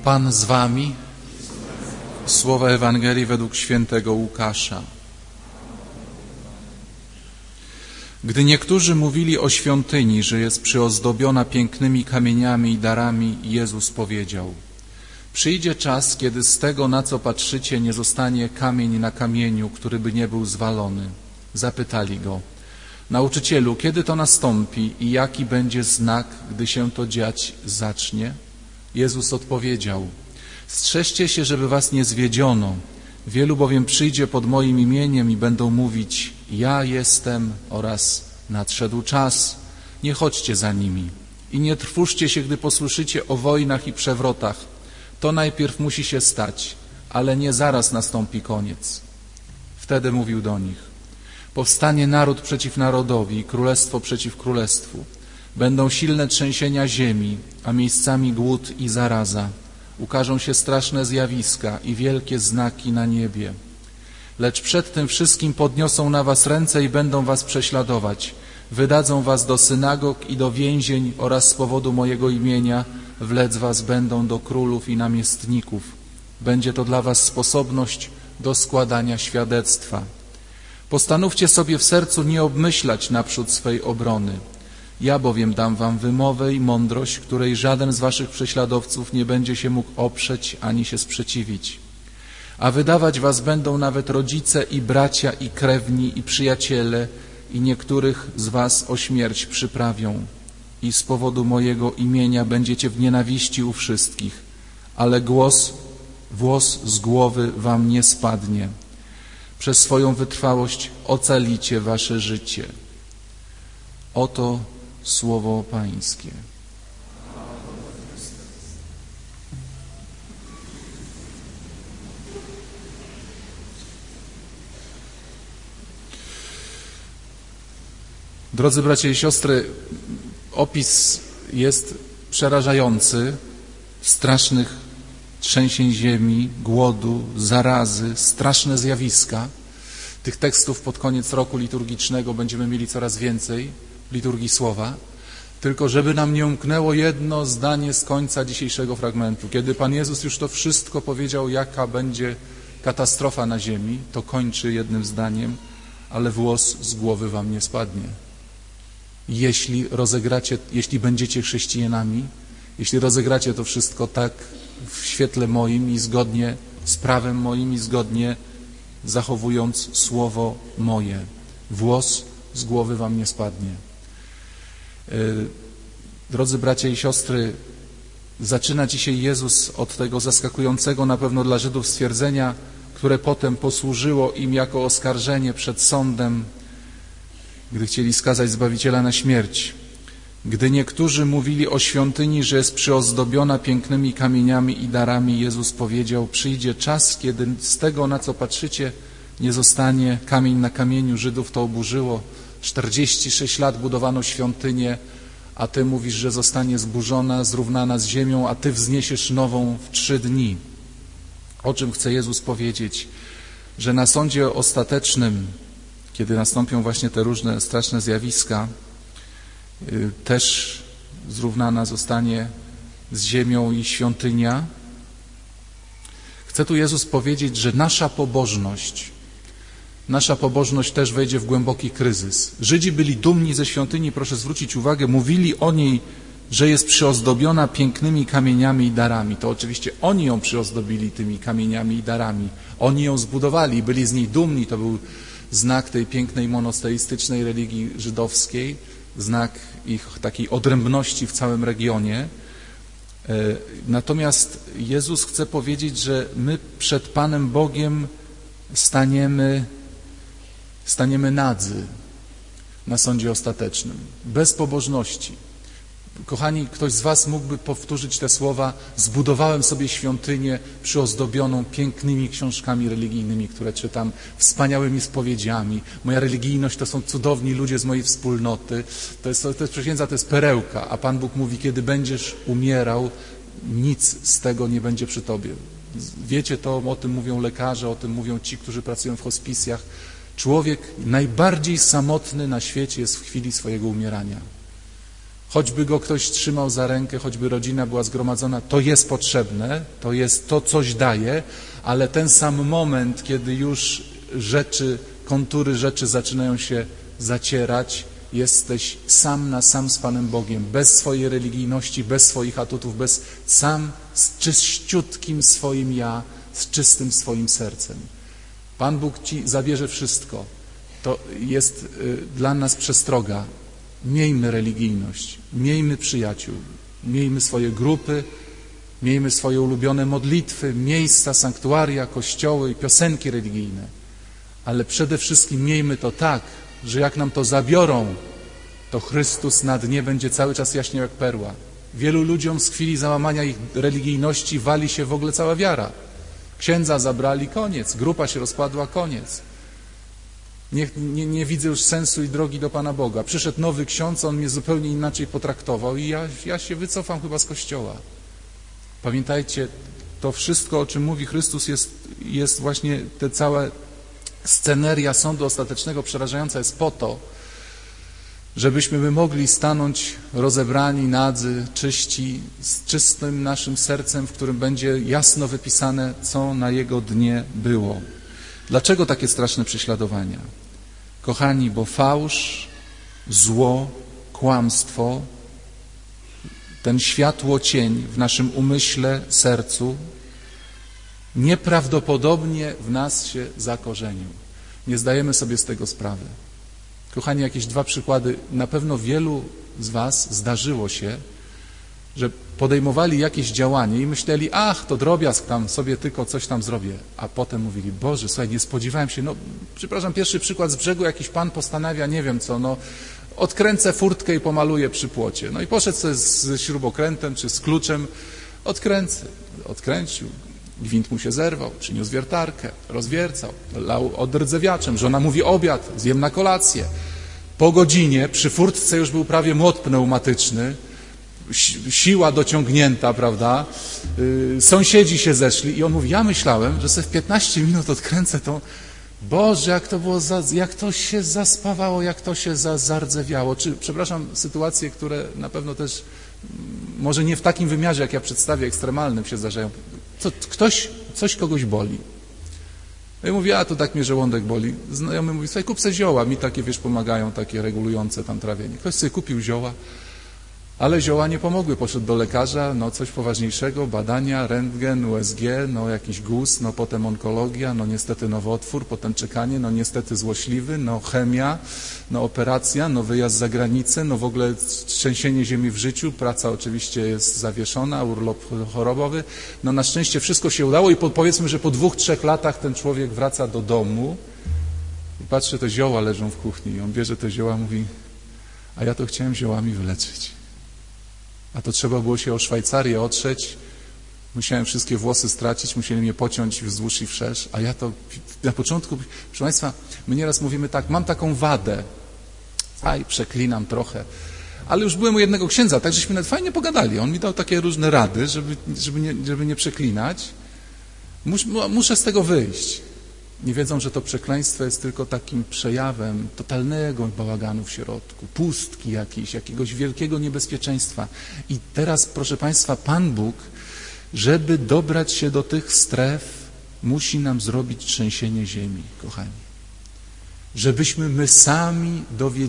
Pan z wami. Słowa Ewangelii według świętego Łukasza. Gdy niektórzy mówili o świątyni, że jest przyozdobiona pięknymi kamieniami i darami, Jezus powiedział: przyjdzie czas, kiedy z tego, na co patrzycie, nie zostanie kamień na kamieniu, który by nie był zwalony. Zapytali go: Nauczycielu, kiedy to nastąpi i jaki będzie znak, gdy się to dziać zacznie? Jezus odpowiedział: strzeżcie się, żeby was nie zwiedziono. Wielu bowiem przyjdzie pod moim imieniem i będą mówić: ja jestem oraz nadszedł czas. Nie chodźcie za nimi i nie trwóżcie się, gdy posłyszycie o wojnach i przewrotach. To najpierw musi się stać, ale nie zaraz nastąpi koniec. Wtedy mówił do nich: powstanie naród przeciw narodowi i królestwo przeciw królestwu. Będą silne trzęsienia ziemi, a miejscami głód i zaraza. Ukażą się straszne zjawiska i wielkie znaki na niebie. Lecz przed tym wszystkim podniosą na was ręce i będą was prześladować. Wydadzą was do synagog i do więzień oraz z powodu mojego imienia wlec was będą do królów i namiestników. Będzie to dla was sposobność do składania świadectwa. Postanówcie sobie w sercu nie obmyślać naprzód swej obrony. Ja bowiem dam wam wymowę i mądrość, której żaden z waszych prześladowców nie będzie się mógł oprzeć ani się sprzeciwić. A wydawać was będą nawet rodzice i bracia i krewni i przyjaciele i niektórych z was o śmierć przyprawią. I z powodu mojego imienia będziecie w nienawiści u wszystkich, ale włos z głowy wam nie spadnie. Przez swoją wytrwałość ocalicie wasze życie. Oto słowo Pańskie. Drodzy bracia i siostry, opis jest przerażający, strasznych trzęsień ziemi, głodu, zarazy, straszne zjawiska. Tych tekstów pod koniec roku liturgicznego będziemy mieli coraz więcej w liturgii słowa. Tylko żeby nam nie umknęło jedno zdanie z końca dzisiejszego fragmentu. Kiedy Pan Jezus już to wszystko powiedział, jaka będzie katastrofa na ziemi, to kończy jednym zdaniem: ale włos z głowy wam nie spadnie. Jeśli będziecie chrześcijanami, jeśli rozegracie to wszystko tak w świetle moim i zgodnie z prawem moim i zgodnie zachowując słowo moje, włos z głowy wam nie spadnie. Drodzy bracia i siostry, zaczyna dzisiaj Jezus od tego zaskakującego na pewno dla Żydów stwierdzenia, które potem posłużyło im jako oskarżenie przed sądem, gdy chcieli skazać Zbawiciela na śmierć. Gdy niektórzy mówili o świątyni, że jest przyozdobiona pięknymi kamieniami i darami, Jezus powiedział: przyjdzie czas, kiedy z tego, na co patrzycie, nie zostanie kamień na kamieniu. Żydów to oburzyło. 46 lat budowano świątynię, a Ty mówisz, że zostanie zburzona, zrównana z ziemią, a Ty wzniesiesz nową w 3 dni. O czym chce Jezus powiedzieć? Że na sądzie ostatecznym, kiedy nastąpią właśnie te różne straszne zjawiska, też zrównana zostanie z ziemią i świątynia. Chce tu Jezus powiedzieć, że nasza pobożność też wejdzie w głęboki kryzys. Żydzi byli dumni ze świątyni, proszę zwrócić uwagę, mówili o niej, że jest przyozdobiona pięknymi kamieniami i darami. To oczywiście oni ją przyozdobili tymi kamieniami i darami. Oni ją zbudowali, byli z niej dumni. To był znak tej pięknej monoteistycznej religii żydowskiej, znak ich takiej odrębności w całym regionie. Natomiast Jezus chce powiedzieć, że my przed Panem Bogiem staniemy nadzy na sądzie ostatecznym, bez pobożności. Kochani, ktoś z was mógłby powtórzyć te słowa: zbudowałem sobie świątynię przyozdobioną pięknymi książkami religijnymi, które czytam, wspaniałymi spowiedziami. Moja religijność to są cudowni ludzie z mojej wspólnoty. To jest księdza, to jest perełka. A Pan Bóg mówi: kiedy będziesz umierał, nic z tego nie będzie przy tobie. Wiecie to, o tym mówią lekarze, o tym mówią ci, którzy pracują w hospicjach. Człowiek najbardziej samotny na świecie jest w chwili swojego umierania. choćby go ktoś trzymał za rękę, choćby rodzina była zgromadzona, to jest potrzebne, to coś daje, ale ten sam moment, kiedy już kontury rzeczy zaczynają się zacierać, jesteś sam na sam z Panem Bogiem, bez swojej religijności, bez swoich atutów, sam z czyściutkim swoim ja, z czystym swoim sercem. Pan Bóg ci zabierze wszystko. To jest dla nas przestroga. Miejmy religijność, miejmy przyjaciół, miejmy swoje grupy, miejmy swoje ulubione modlitwy, miejsca, sanktuaria, kościoły i piosenki religijne. Ale przede wszystkim miejmy to tak, że jak nam to zabiorą, to Chrystus na dnie będzie cały czas jaśniał jak perła. Wielu ludziom z chwili załamania ich religijności wali się w ogóle cała wiara. Księdza zabrali, koniec. Grupa się rozpadła, koniec. Nie widzę już sensu i drogi do Pana Boga. Przyszedł nowy ksiądz, on mnie zupełnie inaczej potraktował i ja się wycofam chyba z Kościoła. Pamiętajcie, to wszystko, o czym mówi Chrystus, jest właśnie te całe sceneria sądu ostatecznego przerażająca jest po to, żebyśmy my mogli stanąć rozebrani, nadzy, czyści, z czystym naszym sercem, w którym będzie jasno wypisane, co na jego dnie było. Dlaczego takie straszne prześladowania? Kochani, bo fałsz, zło, kłamstwo, ten światłocień w naszym umyśle, sercu nieprawdopodobnie w nas się zakorzenił. Nie zdajemy sobie z tego sprawy. Kochani, jakieś 2 przykłady. Na pewno wielu z was zdarzyło się, że podejmowali jakieś działanie i myśleli, to drobiazg, tam sobie tylko coś tam zrobię. A potem mówili, Boże, słuchaj, nie spodziewałem się, przepraszam, pierwszy przykład z brzegu, jakiś pan postanawia, nie wiem co, odkręcę furtkę i pomaluję przy płocie. I poszedł sobie z śrubokrętem czy z kluczem, odkręcił, gwint mu się zerwał, przyniósł wiertarkę, rozwiercał, lał odrdzewiaczem, żona mówi obiad, zjem na kolację. Po godzinie przy furtce już był prawie młot pneumatyczny, siła dociągnięta, prawda? Sąsiedzi się zeszli i on mówi, ja myślałem, że sobie w 15 minut odkręcę tą... Boże, jak to było, jak to się zaspawało, jak to się zardzewiało. Przepraszam, sytuacje, które na pewno też, może nie w takim wymiarze, jak ja przedstawię, ekstremalnym się zdarzają. Coś kogoś boli. Ja mówię, to tak mnie żołądek boli. Znajomy mówi, słuchaj, kup sobie zioła, mi takie, pomagają, takie regulujące tam trawienie. Ktoś sobie kupił zioła, ale zioła nie pomogły. Poszedł do lekarza, coś poważniejszego, badania, rentgen, USG, jakiś guz, potem onkologia, niestety nowotwór, potem czekanie, niestety złośliwy, chemia, operacja, wyjazd za granicę, w ogóle trzęsienie ziemi w życiu, praca oczywiście jest zawieszona, urlop chorobowy. Na szczęście wszystko się udało i powiedzmy, że po 2-3 latach ten człowiek wraca do domu i patrzy, te zioła leżą w kuchni i on bierze te zioła, mówi, a ja to chciałem ziołami wyleczyć. A to trzeba było się o Szwajcarię otrzeć, musiałem wszystkie włosy stracić, musieli mnie pociąć wzdłuż i wszerz, a ja to na początku, proszę Państwa, my nieraz mówimy tak, mam taką wadę, przeklinam trochę, ale już byłem u jednego księdza, tak żeśmy nawet fajnie pogadali, on mi dał takie różne rady, żeby nie przeklinać, muszę z tego wyjść. Nie wiedzą, że to przekleństwo jest tylko takim przejawem totalnego bałaganu w środku, pustki jakiejś, jakiegoś wielkiego niebezpieczeństwa. I teraz, proszę Państwa, Pan Bóg, żeby dobrać się do tych stref, musi nam zrobić trzęsienie ziemi, kochani. Żebyśmy my sami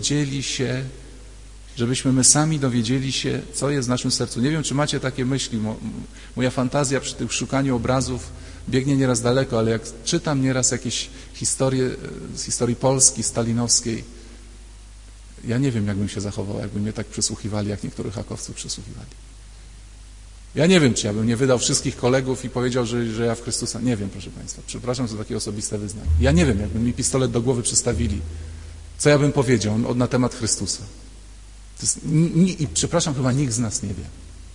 dowiedzieli się, co jest w naszym sercu. Nie wiem, czy macie takie myśli. Moja fantazja przy tym szukaniu obrazów biegnie nieraz daleko, ale jak czytam nieraz jakieś historie z historii Polski stalinowskiej, ja nie wiem, jakbym się zachował, jakby mnie tak przesłuchiwali, jak niektórych hakowców przesłuchiwali. Ja nie wiem, czy ja bym nie wydał wszystkich kolegów i powiedział, że ja w Chrystusa... Nie wiem, proszę Państwa. Przepraszam za takie osobiste wyznanie. Ja nie wiem, jakby mi pistolet do głowy przystawili, co ja bym powiedział na temat Chrystusa. I przepraszam, chyba nikt z nas nie wie.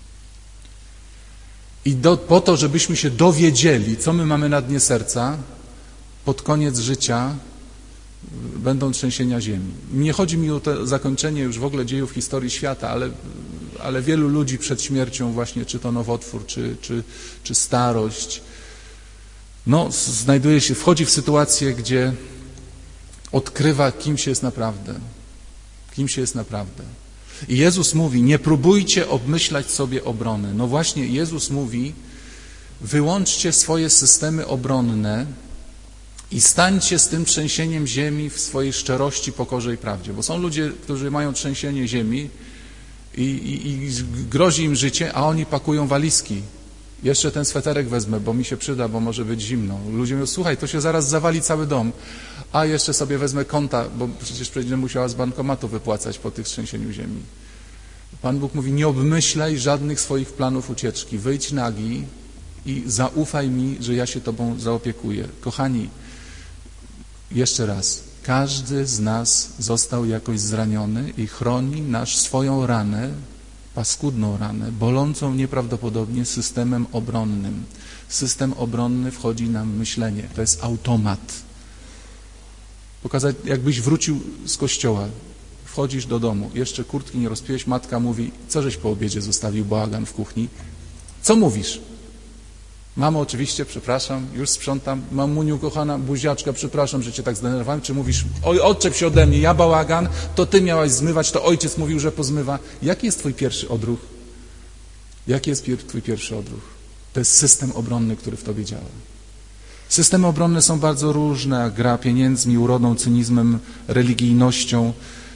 I po to, żebyśmy się dowiedzieli, co my mamy na dnie serca, pod koniec życia będą trzęsienia ziemi. Nie chodzi mi o to zakończenie już w ogóle dziejów historii świata, ale wielu ludzi przed śmiercią właśnie, czy to nowotwór, czy starość, wchodzi w sytuację, gdzie odkrywa, kim się jest naprawdę. I Jezus mówi, nie próbujcie obmyślać sobie obrony. No właśnie, Jezus mówi, wyłączcie swoje systemy obronne i stańcie z tym trzęsieniem ziemi w swojej szczerości, pokorze i prawdzie. Bo są ludzie, którzy mają trzęsienie ziemi i grozi im życie, a oni pakują walizki. Jeszcze ten sweterek wezmę, bo mi się przyda, bo może być zimno. Ludzie mówią, słuchaj, to się zaraz zawali cały dom. A jeszcze sobie wezmę konta, bo przecież będę musiała z bankomatu wypłacać po tych trzęsieniu ziemi. Pan Bóg mówi, nie obmyślaj żadnych swoich planów ucieczki. Wyjdź nagi i zaufaj mi, że ja się Tobą zaopiekuję. Kochani, jeszcze raz, każdy z nas został jakoś zraniony i chroni swoją ranę, paskudną ranę, bolącą nieprawdopodobnie systemem obronnym. System obronny wchodzi nam w myślenie. To jest automat. Pokazać, jakbyś wrócił z kościoła, wchodzisz do domu, jeszcze kurtki nie rozpiłeś, matka mówi, co żeś po obiedzie zostawił bałagan w kuchni? Co mówisz? Mamo, oczywiście, przepraszam, już sprzątam. Mamuniu, kochana, buziaczka, przepraszam, że cię tak zdenerwowałem. Czy mówisz, oj, odczep się ode mnie, ja bałagan, to ty miałaś zmywać, to ojciec mówił, że pozmywa. Jaki jest twój pierwszy odruch? Jaki jest twój pierwszy odruch? To jest system obronny, który w tobie działa. Systemy obronne są bardzo różne, gra pieniędzmi, urodą, cynizmem, religijnością.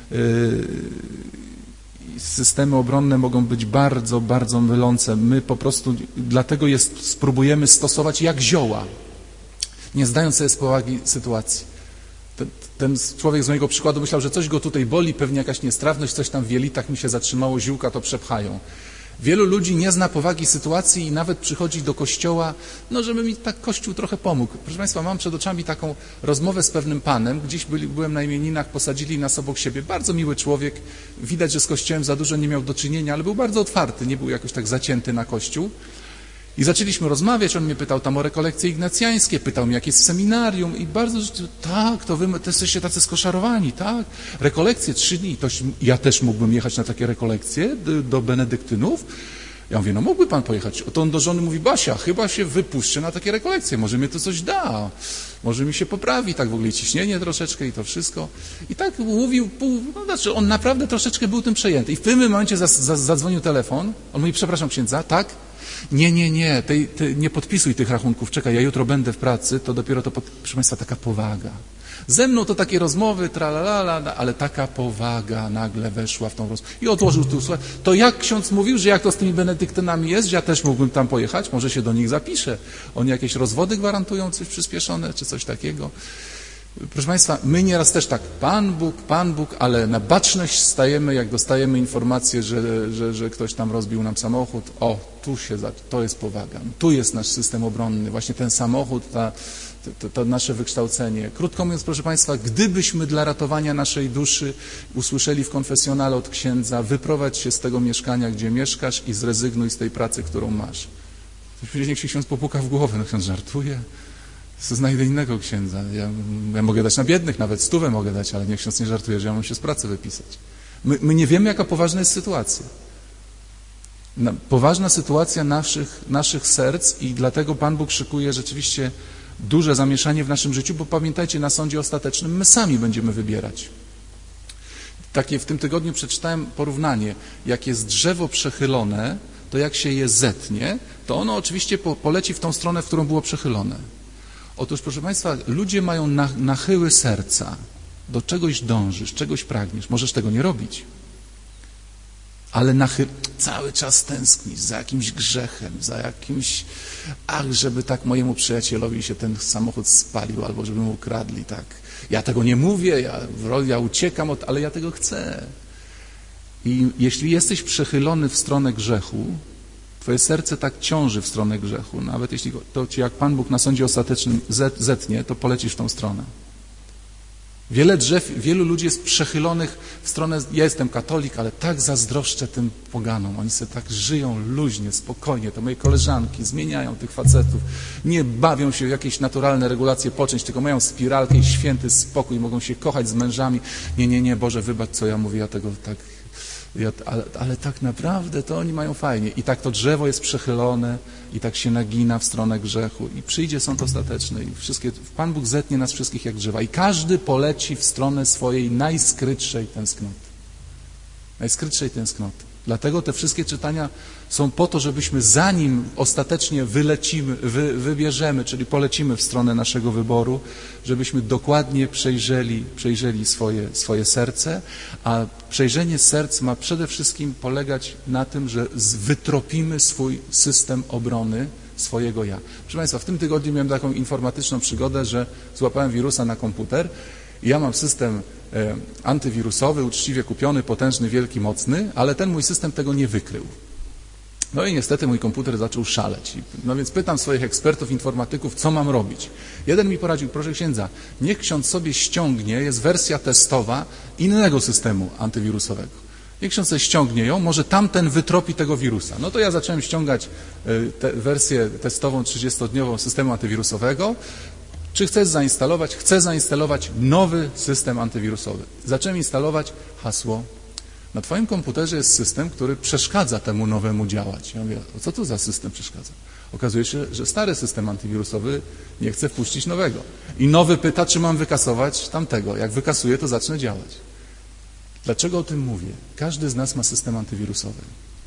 Systemy obronne mogą być bardzo, bardzo mylące. My po prostu dlatego spróbujemy stosować jak zioła, nie zdając sobie z powagi sytuacji. Ten człowiek z mojego przykładu myślał, że coś go tutaj boli, pewnie jakaś niestrawność, coś tam w jelitach mi się zatrzymało, ziółka to przepchają. Wielu ludzi nie zna powagi sytuacji i nawet przychodzi do kościoła, no żeby mi tak Kościół trochę pomógł. Proszę Państwa, mam przed oczami taką rozmowę z pewnym panem, gdzieś byłem na imieninach, posadzili nas obok siebie, bardzo miły człowiek, widać, że z Kościołem za dużo nie miał do czynienia, ale był bardzo otwarty, nie był jakoś tak zacięty na Kościół. I zaczęliśmy rozmawiać, on mnie pytał tam o rekolekcje ignacjańskie, pytał mnie, jak jest w seminarium i bardzo, tak, to wy jesteście tacy skoszarowani, tak, rekolekcje 3 dni, to ja też mógłbym jechać na takie rekolekcje do benedyktynów? Ja mówię, no mógłby pan pojechać. To on do żony mówi, Basia, chyba się wypuszczę na takie rekolekcje, może mnie to coś da, może mi się poprawi, tak w ogóle ciśnienie troszeczkę i to wszystko. I tak mówił, no znaczy on naprawdę troszeczkę był tym przejęty. I w pewnym momencie zadzwonił telefon, on mówi, przepraszam księdza, tak? Nie, nie podpisuj tych rachunków, czekaj, ja jutro będę w pracy, to dopiero to, proszę Państwa, taka powaga. Ze mną to takie rozmowy, tralalala, ale taka powaga nagle weszła w tą rozmowę. I odłożył tu, słuchaj, to jak ksiądz mówił, że jak to z tymi benedyktynami jest, że ja też mógłbym tam pojechać, może się do nich zapiszę. Oni jakieś rozwody gwarantują, coś przyspieszone, czy coś takiego. Proszę Państwa, my nieraz też tak, Pan Bóg, ale na baczność stajemy, jak dostajemy informację, że ktoś tam rozbił nam samochód. O, to jest powaga, tu jest nasz system obronny, właśnie ten samochód, to nasze wykształcenie. Krótko mówiąc, proszę Państwa, gdybyśmy dla ratowania naszej duszy usłyszeli w konfesjonale od księdza, wyprowadź się z tego mieszkania, gdzie mieszkasz i zrezygnuj z tej pracy, którą masz. Niech się ksiądz popuka w głowę, no ksiądz żartuje. Znajdę innego księdza. Ja mogę dać na biednych, nawet 100 mogę dać, ale niech ksiądz nie żartuje, że ja mam się z pracy wypisać. My nie wiemy, jaka poważna jest sytuacja. Poważna sytuacja naszych serc i dlatego Pan Bóg szykuje rzeczywiście duże zamieszanie w naszym życiu, bo pamiętajcie, na sądzie ostatecznym my sami będziemy wybierać. Takie w tym tygodniu przeczytałem porównanie, jak jest drzewo przechylone, to jak się je zetnie, to ono oczywiście poleci w tą stronę, w którą było przechylone. Otóż, proszę Państwa, ludzie mają nachyły serca. Do czegoś dążysz, czegoś pragniesz. Możesz tego nie robić. Ale cały czas tęsknisz za jakimś grzechem, za jakimś... Ach, żeby tak mojemu przyjacielowi się ten samochód spalił, albo żeby mu ukradli, tak. Ja tego nie mówię, ja uciekam, ale ja tego chcę. I jeśli jesteś przechylony w stronę grzechu, twoje serce tak ciąży w stronę grzechu, nawet jeśli to ci jak Pan Bóg na sądzie ostatecznym zetnie, to polecisz w tą stronę. Wielu ludzi jest przechylonych w stronę, ja jestem katolik, ale tak zazdroszczę tym poganom. Oni sobie tak żyją luźnie, spokojnie. To moje koleżanki zmieniają tych facetów. Nie bawią się w jakieś naturalne regulacje poczęć, tylko mają spiralkę i święty spokój. Mogą się kochać z mężami. Nie, Boże, wybacz, co ja mówię, ja tego tak... Ale tak naprawdę to oni mają fajnie. I tak to drzewo jest przechylone i tak się nagina w stronę grzechu. I przyjdzie sąd ostateczny. I Pan Bóg zetnie nas wszystkich jak drzewa. I każdy poleci w stronę swojej najskrytszej tęsknoty. najskrytszej tęsknoty. Dlatego te wszystkie czytania są po to, żebyśmy zanim ostatecznie wybierzemy, czyli polecimy w stronę naszego wyboru, żebyśmy dokładnie przejrzeli swoje serce, a przejrzenie serc ma przede wszystkim polegać na tym, że wytropimy swój system obrony swojego ja. Proszę Państwa, w tym tygodniu miałem taką informatyczną przygodę, że złapałem wirusa na komputer i ja mam system antywirusowy, uczciwie kupiony, potężny, wielki, mocny, ale ten mój system tego nie wykrył. No i niestety mój komputer zaczął szaleć. No więc pytam swoich ekspertów, informatyków, co mam robić. Jeden mi poradził, proszę księdza, niech ksiądz sobie ściągnie, jest wersja testowa innego systemu antywirusowego. Niech ksiądz sobie ściągnie ją, może tamten wytropi tego wirusa. No to ja zacząłem ściągać wersję testową 30-dniową systemu antywirusowego. Czy chcesz zainstalować? Chcę zainstalować nowy system antywirusowy. Zacząłem instalować hasło. Na twoim komputerze jest system, który przeszkadza temu nowemu działać. Ja mówię, co to za system przeszkadza? Okazuje się, że stary system antywirusowy nie chce wpuścić nowego. I nowy pyta, czy mam wykasować tamtego. Jak wykasuję, to zacznę działać. Dlaczego o tym mówię? Każdy z nas ma system antywirusowy.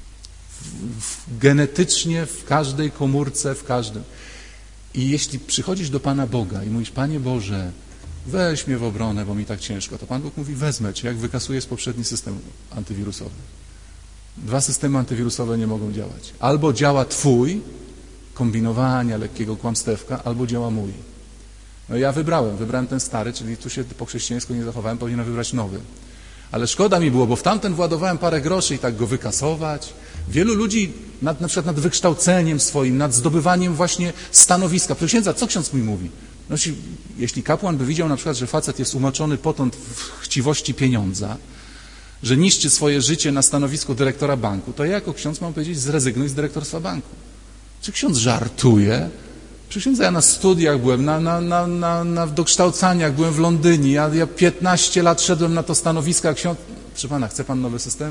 Genetycznie, w każdej komórce, w każdym. I jeśli przychodzisz do Pana Boga i mówisz, Panie Boże, weź mnie w obronę, bo mi tak ciężko, to Pan Bóg mówi, wezmę Cię, jak wykasujesz poprzedni system antywirusowy. Dwa systemy antywirusowe nie mogą działać. Albo działa Twój, kombinowania, lekkiego kłamstewka, albo działa mój. No ja wybrałem ten stary, czyli tu się po chrześcijańsku nie zachowałem, powinienem wybrać nowy. Ale szkoda mi było, bo w tamten władowałem parę groszy i tak go wykasować. Wielu ludzi na przykład nad wykształceniem swoim, nad zdobywaniem właśnie stanowiska. Proszę księdza, co ksiądz mi mówi? No, jeśli kapłan by widział na przykład, że facet jest umoczony potąd w chciwości pieniądza, że niszczy swoje życie na stanowisku dyrektora banku, to ja jako ksiądz mam powiedzieć, zrezygnuj z dyrektorstwa banku. Czy ksiądz żartuje? Proszę księdza, ja na studiach byłem, na dokształcaniach, byłem w Londynie, ja 15 lat szedłem na to stanowisko, jak ksiądz... Proszę pana, chce pan nowy system?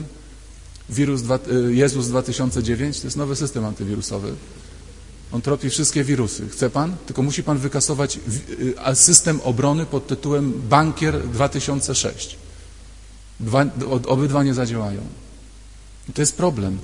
Jezus 2009 to jest nowy system antywirusowy. On tropi wszystkie wirusy. Chce pan? Tylko musi pan wykasować system obrony pod tytułem Bankier 2006. Obydwa nie zadziałają. I to jest problem.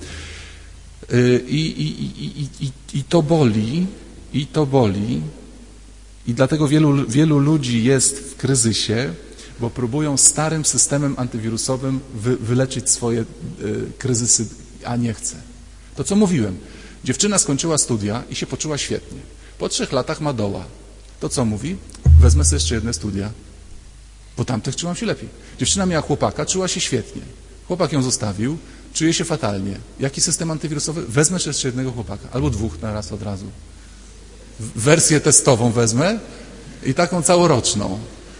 I to boli. I to boli. I dlatego wielu ludzi jest w kryzysie, bo próbują starym systemem antywirusowym wyleczyć swoje kryzysy, a nie chce. To, co mówiłem. Dziewczyna skończyła studia i się poczuła świetnie. Po 3 latach ma doła. To co mówi? Wezmę sobie jeszcze jedne studia. Po tamtych czułam się lepiej. Dziewczyna miała chłopaka, czuła się świetnie. Chłopak ją zostawił, czuje się fatalnie. Jaki system antywirusowy? Wezmę jeszcze jednego chłopaka. Albo 2 na raz od razu. Wersję testową wezmę i taką całoroczną.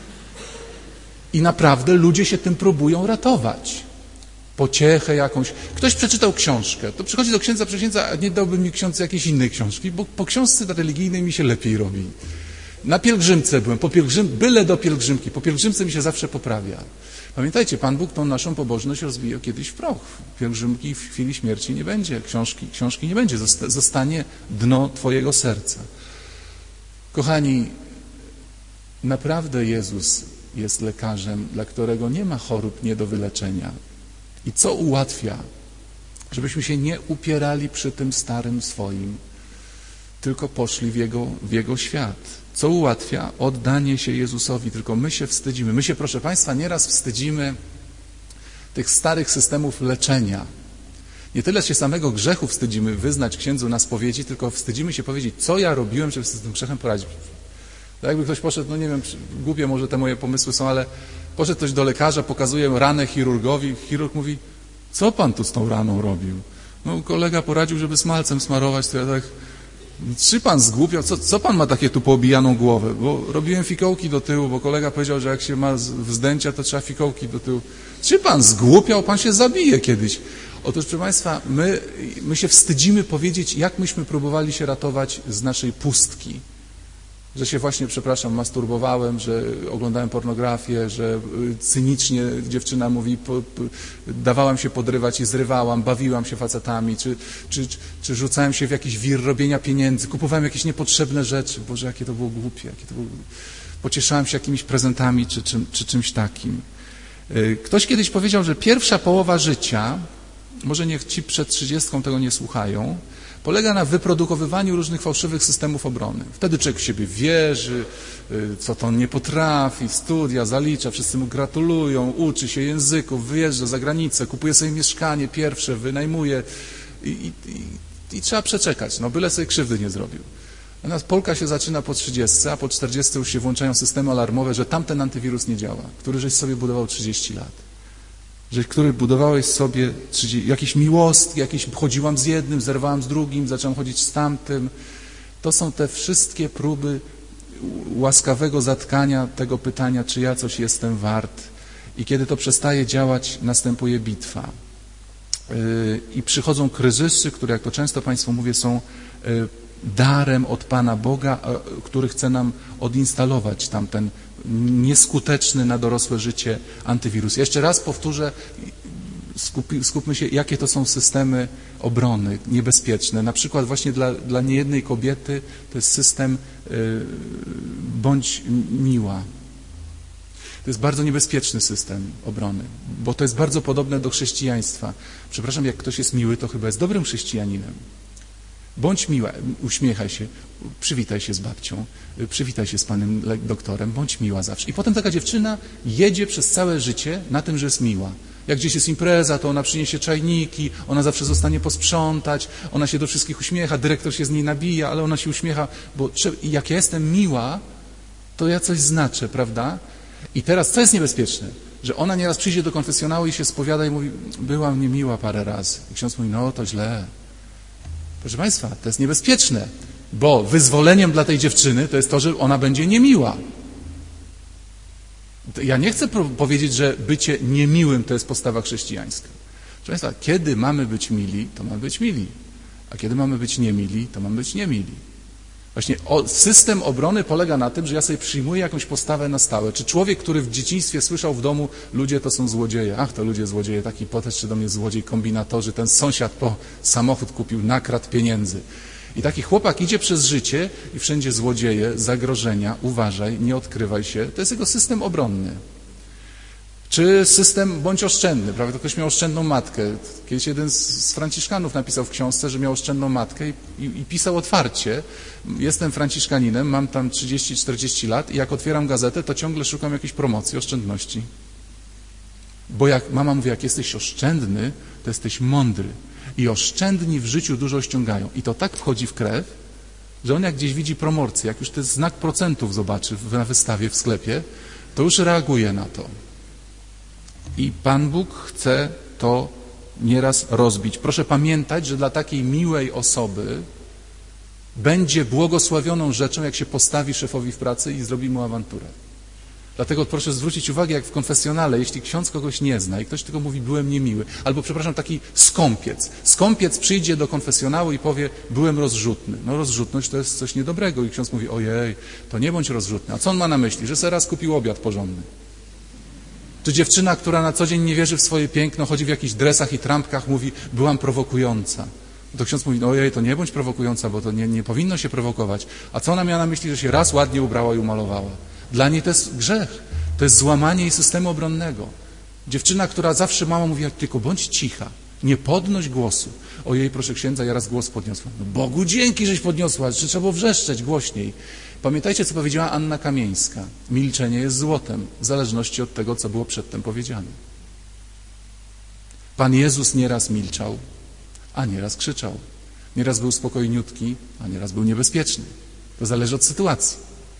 I naprawdę ludzie się tym próbują ratować. Pociechę jakąś. Ktoś przeczytał książkę, to przychodzi do księdza, a nie dałby mi ksiądz jakiejś innej książki, bo po książce religijnej mi się lepiej robi. Na pielgrzymce byłem, byle do pielgrzymki, po pielgrzymce mi się zawsze poprawia. Pamiętajcie, Pan Bóg tą naszą pobożność rozbije kiedyś w proch. Pielgrzymki w chwili śmierci nie będzie, książki nie będzie, zostanie dno twojego serca. Kochani, naprawdę Jezus jest lekarzem, dla którego nie ma chorób nie do wyleczenia. I co ułatwia? Żebyśmy się nie upierali przy tym starym swoim, tylko poszli w Jego świat. Co ułatwia? Oddanie się Jezusowi. Tylko my się wstydzimy. My się, proszę Państwa, nieraz wstydzimy tych starych systemów leczenia. Nie tyle się samego grzechu wstydzimy wyznać księdzu na spowiedzi, tylko wstydzimy się powiedzieć, co ja robiłem, żeby z tym grzechem poradzić. Tak jakby ktoś poszedł, no nie wiem, głupie może te moje pomysły są, ale poszedł ktoś do lekarza, pokazuje ranę chirurgowi, chirurg mówi, co pan tu z tą raną robił? No kolega poradził, żeby smalcem smarować, to ja tak, czy pan zgłupiał, co pan ma takie tu poobijaną głowę? Bo robiłem fikołki do tyłu, bo kolega powiedział, że jak się ma wzdęcia, to trzeba fikołki do tyłu. Czy pan zgłupiał? Pan się zabije kiedyś. Otóż, proszę Państwa, my się wstydzimy powiedzieć, jak myśmy próbowali się ratować z naszej pustki. Że się właśnie, przepraszam, masturbowałem, że oglądałem pornografię, że cynicznie dziewczyna mówi, dawałam się podrywać i zrywałam, bawiłam się facetami, czy rzucałem się w jakiś wir robienia pieniędzy, kupowałem jakieś niepotrzebne rzeczy. Boże, jakie to było głupie, pocieszałem się jakimiś prezentami czy czymś takim. Ktoś kiedyś powiedział, że pierwsza połowa życia, może niech ci przed 30 tego nie słuchają, polega na wyprodukowywaniu różnych fałszywych systemów obrony. Wtedy człowiek w siebie wierzy, co to on nie potrafi, studia, zalicza, wszyscy mu gratulują, uczy się języków, wyjeżdża za granicę, kupuje sobie mieszkanie pierwsze, wynajmuje i trzeba przeczekać, no byle sobie krzywdy nie zrobił. Natomiast Polka się zaczyna po 30, a po 40 już się włączają systemy alarmowe, że tamten antywirus nie działa, który żeś sobie budował 30 lat. Który budowałeś sobie jakieś miłostki, chodziłam z jednym, zerwałam z drugim, zaczęłam chodzić z tamtym. To są te wszystkie próby łaskawego zatkania tego pytania, czy ja coś jestem wart. I kiedy to przestaje działać, następuje bitwa. I przychodzą kryzysy, które, jak to często Państwu mówię, są darem od Pana Boga, który chce nam odinstalować tamten nieskuteczny na dorosłe życie antywirus. Jeszcze raz powtórzę, skupmy się, jakie to są systemy obrony niebezpieczne. Na przykład właśnie dla niejednej kobiety to jest system bądź miła. To jest bardzo niebezpieczny system obrony, bo to jest bardzo podobne do chrześcijaństwa. Przepraszam, jak ktoś jest miły, to chyba jest dobrym chrześcijaninem. Bądź miła, uśmiechaj się, przywitaj się z babcią, przywitaj się z panem doktorem, bądź miła zawsze. I potem taka dziewczyna jedzie przez całe życie na tym, że jest miła. Jak gdzieś jest impreza, to ona przyniesie czajniki, ona zawsze zostanie posprzątać, ona się do wszystkich uśmiecha, dyrektor się z niej nabija, ale ona się uśmiecha, bo jak ja jestem miła, to ja coś znaczę, prawda? I teraz, co jest niebezpieczne? Że ona nieraz przyjdzie do konfesjonału i się spowiada i mówi, była mnie miła parę razy. I ksiądz mówi, no to źle. Proszę Państwa, to jest niebezpieczne, bo wyzwoleniem dla tej dziewczyny to jest to, że ona będzie niemiła. Ja nie chcę powiedzieć, że bycie niemiłym to jest postawa chrześcijańska. Proszę Państwa, kiedy mamy być mili, to mamy być mili, a kiedy mamy być niemili, to mamy być niemili. Właśnie system obrony polega na tym, że ja sobie przyjmuję jakąś postawę na stałe. Czy człowiek, który w dzieciństwie słyszał w domu, ludzie to są złodzieje, ach to ludzie złodzieje, taki podeszł do mnie złodziej, kombinatorzy, ten sąsiad po samochód kupił, nakradł pieniędzy. I taki chłopak idzie przez życie i wszędzie złodzieje, zagrożenia, uważaj, nie odkrywaj się. To jest jego system obronny. Czy system bądź oszczędny, prawda? Ktoś miał oszczędną matkę. Kiedyś jeden z franciszkanów napisał w książce, że miał oszczędną matkę i pisał otwarcie. Jestem franciszkaninem, mam tam 30-40 lat i jak otwieram gazetę, to ciągle szukam jakiejś promocji, oszczędności. Bo jak mama mówi, jak jesteś oszczędny, to jesteś mądry. I oszczędni w życiu dużo ściągają. I to tak wchodzi w krew, że on jak gdzieś widzi promocję, jak już ten znak procentów zobaczy na wystawie w sklepie, to już reaguje na to. I Pan Bóg chce to nieraz rozbić. Proszę pamiętać, że dla takiej miłej osoby będzie błogosławioną rzeczą, jak się postawi szefowi w pracy i zrobi mu awanturę. Dlatego proszę zwrócić uwagę, jak w konfesjonale, jeśli ksiądz kogoś nie zna i ktoś tylko mówi, byłem niemiły, albo przepraszam, taki skąpiec. Skąpiec przyjdzie do konfesjonału i powie, byłem rozrzutny. No rozrzutność to jest coś niedobrego i ksiądz mówi, ojej, to nie bądź rozrzutny. A co on ma na myśli? Że sobie raz kupił obiad porządny. Czy dziewczyna, która na co dzień nie wierzy w swoje piękno, chodzi w jakichś dresach i trampkach, mówi, byłam prowokująca. To ksiądz mówi, no ojej, to nie bądź prowokująca, bo to nie powinno się prowokować. A co ona miała na myśli, że się raz ładnie ubrała i umalowała? Dla niej to jest grzech. To jest złamanie jej systemu obronnego. Dziewczyna, która zawsze mama mówi, tylko bądź cicha, nie podnoś głosu. Ojej, proszę księdza, ja raz głos podniosłam. No Bogu dzięki, żeś podniosła, że trzeba było wrzeszczeć głośniej. Pamiętajcie, co powiedziała Anna Kamieńska. Milczenie jest złotem, w zależności od tego, co było przedtem powiedziane. Pan Jezus nieraz milczał, a nieraz krzyczał. Nieraz był spokojniutki, a nieraz był niebezpieczny. To zależy od sytuacji.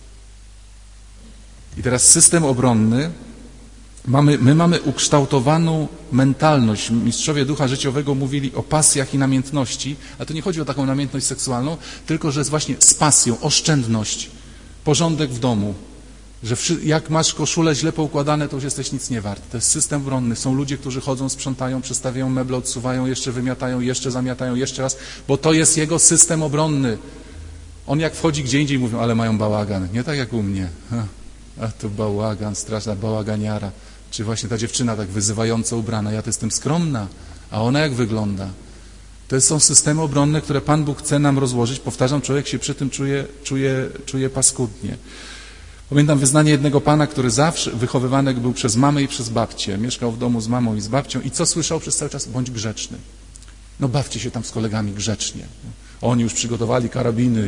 I teraz system obronny. My mamy ukształtowaną mentalność. Mistrzowie ducha życiowego mówili o pasjach i namiętności, a to nie chodzi o taką namiętność seksualną, tylko że jest właśnie z pasją, oszczędność, porządek w domu, że jak masz koszule źle poukładane, to już jesteś nic nie wart. To jest system obronny. Są ludzie, którzy chodzą, sprzątają, przestawiają meble, odsuwają, jeszcze wymiatają, jeszcze zamiatają, jeszcze raz, bo to jest jego system obronny. On jak wchodzi gdzie indziej, mówią, ale mają bałagan. Nie tak jak u mnie. A to bałagan, straszna bałaganiara. Czy właśnie ta dziewczyna tak wyzywająco ubrana, ja to jestem skromna, a ona jak wygląda? To są systemy obronne, które Pan Bóg chce nam rozłożyć. Powtarzam, człowiek się przy tym czuje paskudnie. Pamiętam wyznanie jednego pana, który zawsze wychowywany był przez mamę i przez babcię. Mieszkał w domu z mamą i z babcią i co słyszał przez cały czas? Bądź grzeczny. No bawcie się tam z kolegami grzecznie. Oni już przygotowali karabiny,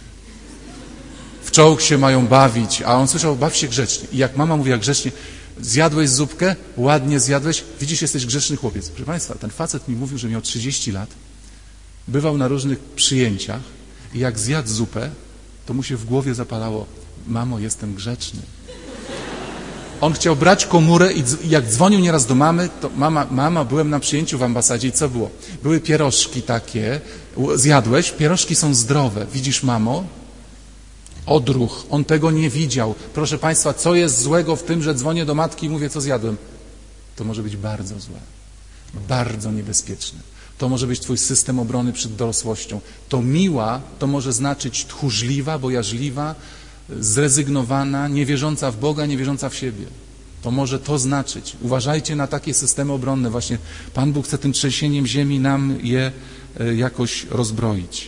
w czołg się mają bawić, a on słyszał, baw się grzecznie. I jak mama mówiła grzecznie, zjadłeś zupkę, ładnie zjadłeś, widzisz, jesteś grzeczny chłopiec. Proszę Państwa, ten facet mi mówił, że miał 30 lat, bywał na różnych przyjęciach i jak zjadł zupę, to mu się w głowie zapalało, mamo, jestem grzeczny. On chciał brać komórę i jak dzwonił nieraz do mamy, to mama, byłem na przyjęciu w ambasadzie i co było? Były pierożki takie, zjadłeś, pierożki są zdrowe, widzisz, mamo? Odruch, on tego nie widział. Proszę Państwa, co jest złego w tym, że dzwonię do matki i mówię, co zjadłem? To może być bardzo złe, bardzo niebezpieczne. To może być twój system obrony przed dorosłością. To miła, to może znaczyć tchórzliwa, bojaźliwa, zrezygnowana, niewierząca w Boga, niewierząca w siebie. To może to znaczyć. Uważajcie na takie systemy obronne. Właśnie Pan Bóg chce tym trzęsieniem ziemi nam je jakoś rozbroić.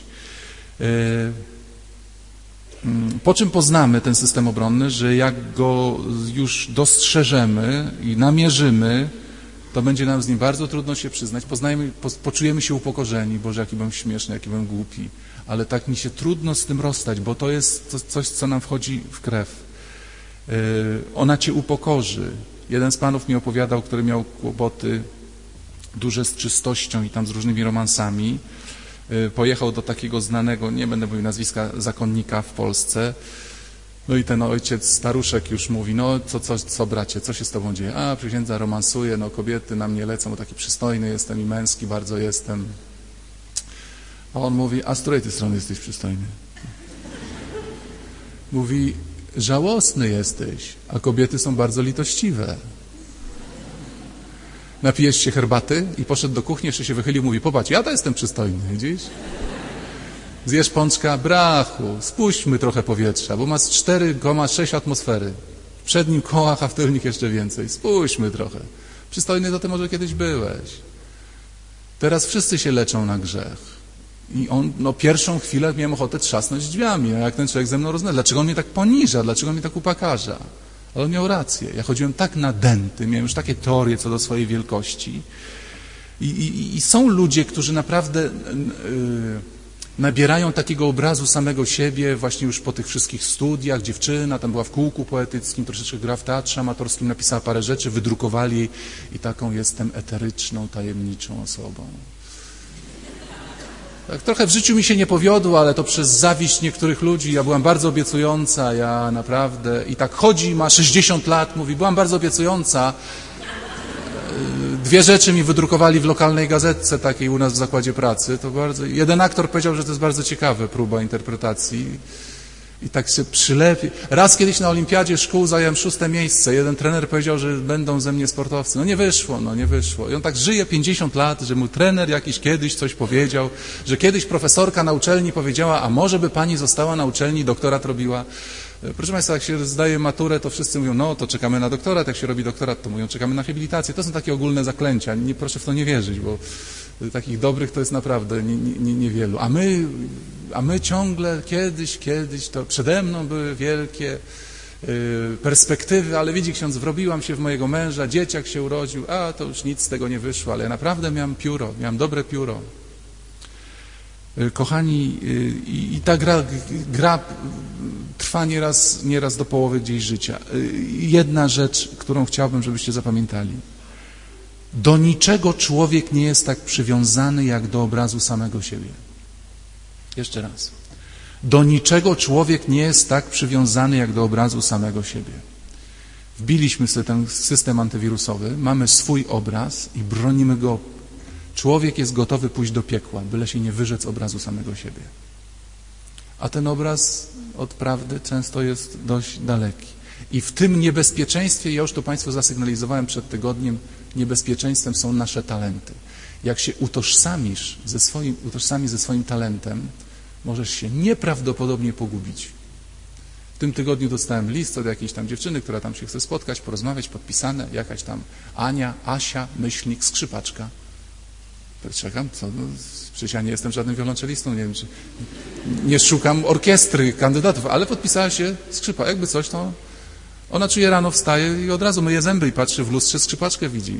Po czym poznamy ten system obronny, że jak go już dostrzeżemy i namierzymy, to będzie nam z nim bardzo trudno się przyznać. Poczujemy się upokorzeni. Boże, jaki byłem śmieszny, jaki byłem głupi. Ale tak mi się trudno z tym rozstać, bo to jest coś, co nam wchodzi w krew. Ona cię upokorzy. Jeden z panów mi opowiadał, który miał kłopoty duże z czystością i tam z różnymi romansami. Pojechał do takiego znanego, nie będę mówił nazwiska, zakonnika w Polsce. No i ten ojciec, staruszek już mówi, no co bracie, co się z tobą dzieje? A, księdza romansuje, no kobiety na mnie lecą, bo taki przystojny jestem i męski bardzo jestem. A on mówi, a z której ty strony jesteś przystojny? Mówi, żałosny jesteś, a kobiety są bardzo litościwe. Napijesz się herbaty i poszedł do kuchni, jeszcze się wychylił, mówi, popatrz, ja to jestem przystojny, widzisz? Zjesz pączka, brachu, spuśćmy trochę powietrza, bo masz 4,6 atmosfery. W przednim kołach, a w tylnych jeszcze więcej. Spuśćmy trochę. Przystojny to ty może kiedyś byłeś. Teraz wszyscy się leczą na grzech. I on, pierwszą chwilę miałem ochotę trzasnąć drzwiami, jak ten człowiek ze mną rozmawia. Dlaczego on mnie tak poniża? Dlaczego on mnie tak upakarza? Ale on miał rację. Ja chodziłem tak nadęty, miałem już takie teorie co do swojej wielkości. I są ludzie, którzy naprawdę nabierają takiego obrazu samego siebie właśnie już po tych wszystkich studiach. Dziewczyna tam była w kółku poetyckim, troszeczkę gra w teatrze amatorskim, napisała parę rzeczy, wydrukowali jej i taką jestem eteryczną, tajemniczą osobą. Tak, trochę w życiu mi się nie powiodło, ale to przez zawiść niektórych ludzi. Ja byłam bardzo obiecująca, ja naprawdę... I tak chodzi, ma 60 lat, mówi, byłam bardzo obiecująca. 2 rzeczy mi wydrukowali w lokalnej gazetce takiej u nas w zakładzie pracy. To bardzo... Jeden aktor powiedział, że to jest bardzo ciekawe, próba interpretacji. I tak się przylepi. Raz kiedyś na olimpiadzie szkół zająłem 6. miejsce. Jeden trener powiedział, że będą ze mnie sportowcy. No nie wyszło. I on tak żyje 50 lat, że mu trener jakiś kiedyś coś powiedział, że kiedyś profesorka na uczelni powiedziała, a może by pani została na uczelni, doktorat robiła. Proszę Państwa, jak się zdaje maturę, to wszyscy mówią, no to czekamy na doktorat, jak się robi doktorat, to mówią, czekamy na habilitację. To są takie ogólne zaklęcia. Proszę w to nie wierzyć, bo takich dobrych to jest naprawdę niewielu. A my ciągle kiedyś, to przede mną były wielkie perspektywy, ale widzi ksiądz, wrobiłam się w mojego męża, dzieciak się urodził, a to już nic z tego nie wyszło, ale ja naprawdę miałem dobre pióro. Kochani, i ta gra trwa nieraz do połowy gdzieś życia. Jedna rzecz, którą chciałbym, żebyście zapamiętali. Do niczego człowiek nie jest tak przywiązany, jak do obrazu samego siebie. Jeszcze raz. Do niczego człowiek nie jest tak przywiązany, jak do obrazu samego siebie. Wbiliśmy sobie ten system antywirusowy, mamy swój obraz i bronimy go. Człowiek jest gotowy pójść do piekła, byle się nie wyrzec obrazu samego siebie. A ten obraz od prawdy często jest dość daleki. I w tym niebezpieczeństwie, ja już to Państwu zasygnalizowałem przed tygodniem, niebezpieczeństwem są nasze talenty. Jak się utożsamisz ze swoim talentem, możesz się nieprawdopodobnie pogubić. W tym tygodniu dostałem list od jakiejś tam dziewczyny, która tam się chce spotkać, porozmawiać, podpisane, jakaś tam Ania, Asia, myślnik, skrzypaczka. Czekam, co? No, przecież ja nie jestem żadnym wiolonczelistą, nie wiem, czy nie szukam orkiestry kandydatów, ale podpisała się skrzypa. Jakby coś, to ona czuje rano, wstaje i od razu myje zęby i patrzy w lustrze, skrzypaczkę widzi.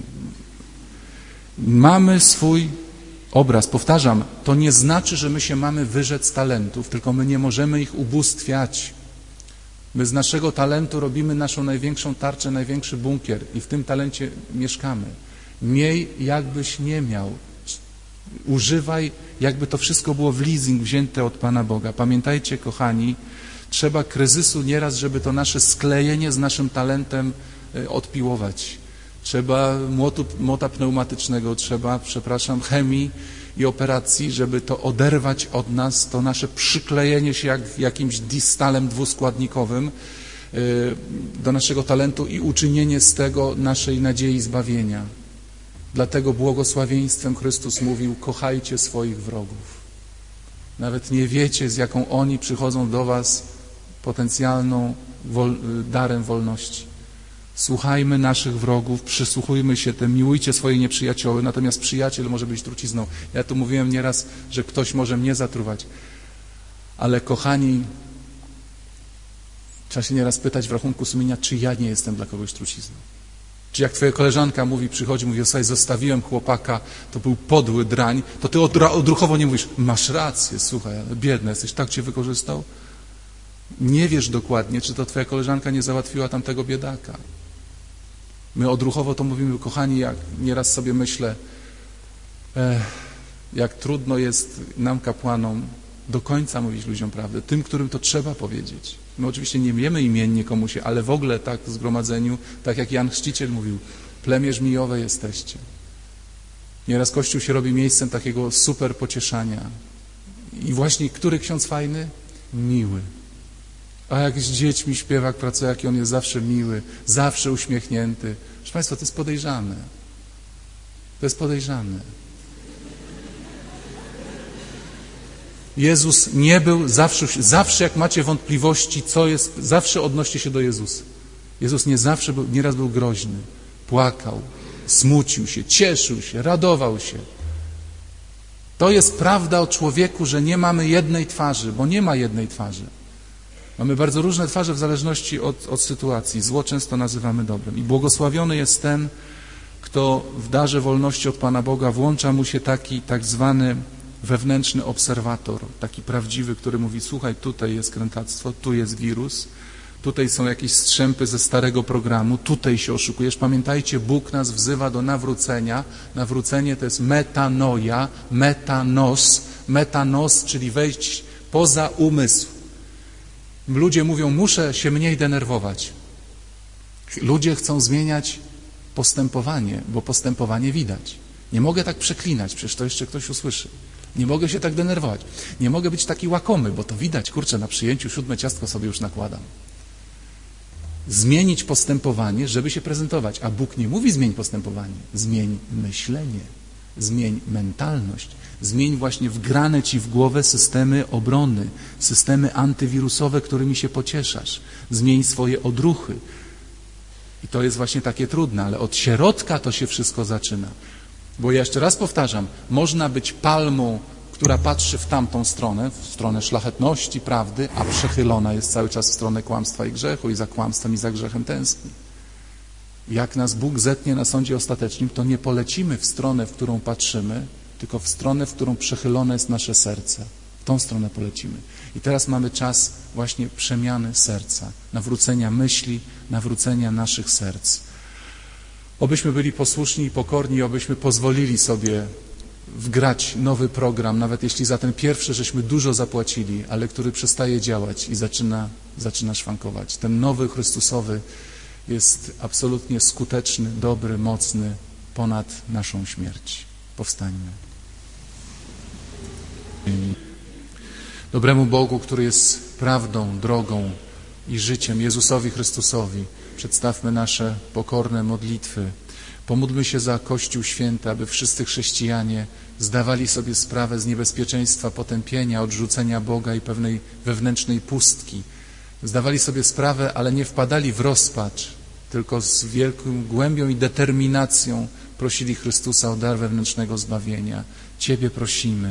Mamy swój obraz. Powtarzam, to nie znaczy, że my się mamy wyrzec talentów, tylko my nie możemy ich ubóstwiać. My z naszego talentu robimy naszą największą tarczę, największy bunkier i w tym talencie mieszkamy. Miej, jakbyś nie miał. Używaj, jakby to wszystko było w leasing wzięte od Pana Boga. Pamiętajcie, kochani, trzeba kryzysu nieraz, żeby to nasze sklejenie z naszym talentem odpiłować. Trzeba młota pneumatycznego, trzeba, chemii i operacji, żeby to oderwać od nas, to nasze przyklejenie się jak jakimś distalem dwuskładnikowym do naszego talentu i uczynienie z tego naszej nadziei zbawienia. Dlatego błogosławieństwem Chrystus mówił: kochajcie swoich wrogów. Nawet nie wiecie, z jaką oni przychodzą do was potencjalną darem wolności. Słuchajmy naszych wrogów, przysłuchujmy się tym, miłujcie swoje nieprzyjacioły, natomiast przyjaciel może być trucizną. Ja tu mówiłem nieraz, że ktoś może mnie zatruwać, ale kochani, trzeba się nieraz pytać w rachunku sumienia, czy ja nie jestem dla kogoś trucizną. Czy jak twoja koleżanka przychodzi, mówi: słuchaj, zostawiłem chłopaka, to był podły drań, to ty odruchowo nie mówisz: masz rację, słuchaj, ale biedny jesteś, tak cię wykorzystał. Nie wiesz dokładnie, czy to twoja koleżanka nie załatwiła tamtego biedaka. My odruchowo to mówimy, kochani, jak nieraz sobie myślę, jak trudno jest nam, kapłanom, do końca mówić ludziom prawdę, tym, którym to trzeba powiedzieć. My oczywiście nie wiemy imiennie komuś, ale w ogóle tak w zgromadzeniu, tak jak Jan Chrzciciel mówił, plemię żmijowe jesteście. Nieraz Kościół się robi miejscem takiego super pocieszania. I właśnie który ksiądz fajny? Miły. A jak z dziećmi śpiewak pracuje, jaki on jest zawsze miły, zawsze uśmiechnięty. Proszę Państwa, to jest podejrzane. To jest podejrzane. Jezus nie był zawsze jak macie wątpliwości, co jest, zawsze odnoście się do Jezusa. Jezus nieraz był groźny, płakał, smucił się, cieszył się, radował się. To jest prawda o człowieku, że nie mamy jednej twarzy, bo nie ma jednej twarzy. Mamy bardzo różne twarze w zależności od sytuacji. Zło często nazywamy dobrem. I błogosławiony jest ten, kto w darze wolności od Pana Boga włącza mu się taki tak zwany wewnętrzny obserwator, taki prawdziwy, który mówi: słuchaj, tutaj jest krętactwo, tu jest wirus, tutaj są jakieś strzępy ze starego programu, tutaj się oszukujesz. Pamiętajcie, Bóg nas wzywa do nawrócenia. Nawrócenie to jest metanoia, metanos, czyli wejść poza umysł. Ludzie mówią: muszę się mniej denerwować. Ludzie chcą zmieniać postępowanie, bo postępowanie widać. Nie mogę tak przeklinać, przecież to jeszcze ktoś usłyszy. Nie mogę się tak denerwować. Nie mogę być taki łakomy, bo to widać, kurczę, na przyjęciu 7 ciastko sobie już nakładam. Zmienić postępowanie, żeby się prezentować. A Bóg nie mówi: zmień postępowanie. Zmień myślenie. Zmień mentalność. Zmień właśnie wgrane ci w głowę systemy obrony, systemy antywirusowe, którymi się pocieszasz. Zmień swoje odruchy. I to jest właśnie takie trudne, ale od środka to się wszystko zaczyna. Bo ja jeszcze raz powtarzam, można być palmą, która patrzy w tamtą stronę, w stronę szlachetności, prawdy, a przechylona jest cały czas w stronę kłamstwa i grzechu i za kłamstwem i za grzechem tęskni. Jak nas Bóg zetnie na sądzie ostatecznym, to nie polecimy w stronę, w którą patrzymy, tylko w stronę, w którą przechylone jest nasze serce. W tą stronę polecimy. I teraz mamy czas właśnie przemiany serca, nawrócenia myśli, nawrócenia naszych serc. Obyśmy byli posłuszni i pokorni, obyśmy pozwolili sobie wgrać nowy program, nawet jeśli za ten pierwszy żeśmy dużo zapłacili, ale który przestaje działać i zaczyna szwankować. Ten nowy Chrystusowy jest absolutnie skuteczny, dobry, mocny, ponad naszą śmierć. Powstańmy. Dobremu Bogu, który jest prawdą, drogą i życiem, Jezusowi Chrystusowi, przedstawmy nasze pokorne modlitwy. Pomódlmy się za Kościół Święty, aby wszyscy chrześcijanie zdawali sobie sprawę z niebezpieczeństwa potępienia, odrzucenia Boga i pewnej wewnętrznej pustki. Zdawali sobie sprawę, ale nie wpadali w rozpacz, tylko z wielką głębią i determinacją prosili Chrystusa o dar wewnętrznego zbawienia. Ciebie prosimy.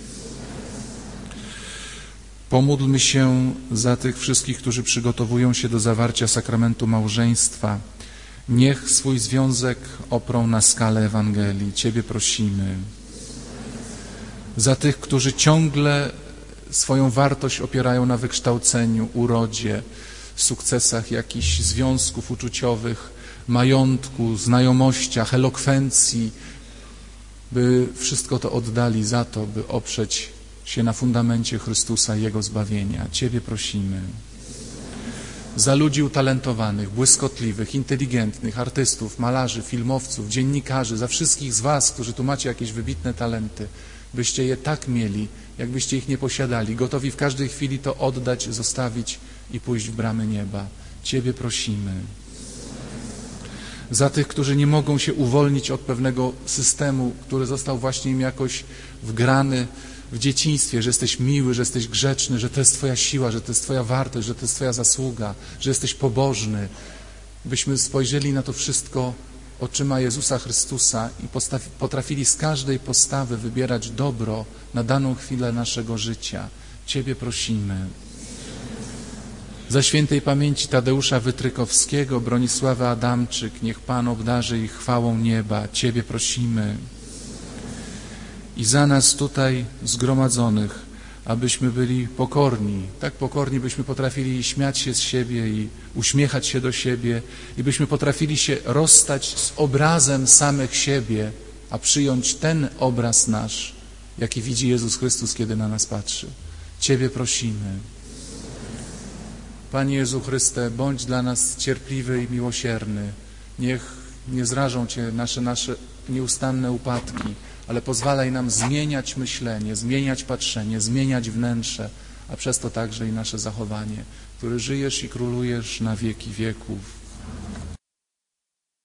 Pomódlmy się za tych wszystkich, którzy przygotowują się do zawarcia sakramentu małżeństwa. Niech swój związek oprą na skale Ewangelii. Ciebie prosimy. Za tych, którzy ciągle swoją wartość opierają na wykształceniu, urodzie, sukcesach jakichś związków uczuciowych, majątku, znajomościach, elokwencji, by wszystko to oddali za to, by oprzeć się na fundamencie Chrystusa i Jego zbawienia. Ciebie prosimy. Za ludzi utalentowanych, błyskotliwych, inteligentnych, artystów, malarzy, filmowców, dziennikarzy, za wszystkich z was, którzy tu macie jakieś wybitne talenty, byście je tak mieli, jakbyście ich nie posiadali, gotowi w każdej chwili to oddać, zostawić i pójść w bramy nieba. Ciebie prosimy. Za tych, którzy nie mogą się uwolnić od pewnego systemu, który został właśnie im jakoś wgrany w dzieciństwie, że jesteś miły, że jesteś grzeczny, że to jest Twoja siła, że to jest Twoja wartość, że to jest Twoja zasługa, że jesteś pobożny. Byśmy spojrzeli na to wszystko oczyma Jezusa Chrystusa i potrafili z każdej postawy wybierać dobro na daną chwilę naszego życia. Ciebie prosimy. Za świętej pamięci Tadeusza Wytrykowskiego, Bronisława Adamczyk, niech Pan obdarzy ich chwałą nieba. Ciebie prosimy. I za nas tutaj zgromadzonych, abyśmy byli pokorni, tak pokorni, byśmy potrafili śmiać się z siebie i uśmiechać się do siebie i byśmy potrafili się rozstać z obrazem samych siebie, a przyjąć ten obraz nasz, jaki widzi Jezus Chrystus, kiedy na nas patrzy. Ciebie prosimy. Panie Jezu Chryste, bądź dla nas cierpliwy i miłosierny. Niech nie zrażą Cię nasze nieustanne upadki, ale pozwalaj nam zmieniać myślenie, zmieniać patrzenie, zmieniać wnętrze, a przez to także i nasze zachowanie, który żyjesz i królujesz na wieki wieków.